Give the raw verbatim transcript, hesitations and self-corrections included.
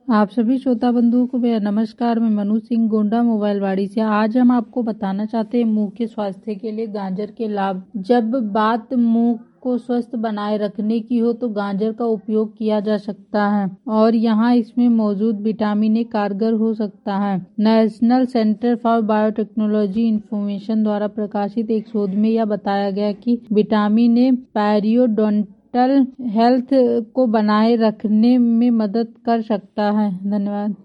आप सभी श्रोता बंधुओं को मेरा नमस्कार। मैं मनु सिंह गोंडा मोबाइलवाड़ी से। आज हम आपको बताना चाहते हैं मुंह के स्वास्थ्य के लिए गाजर के लाभ। जब बात मुंह को स्वस्थ बनाए रखने की हो तो गाजर का उपयोग किया जा सकता है और यहाँ इसमें मौजूद विटामिन ए कारगर हो सकता है। National Center for Biotechnology Information द्वारा प्रकाशित एक शोध में यह बताया गया कि विटामिन ए पेरियोडोंटल हेल्थ को बनाए रखने में मदद कर सकता है। धन्यवाद।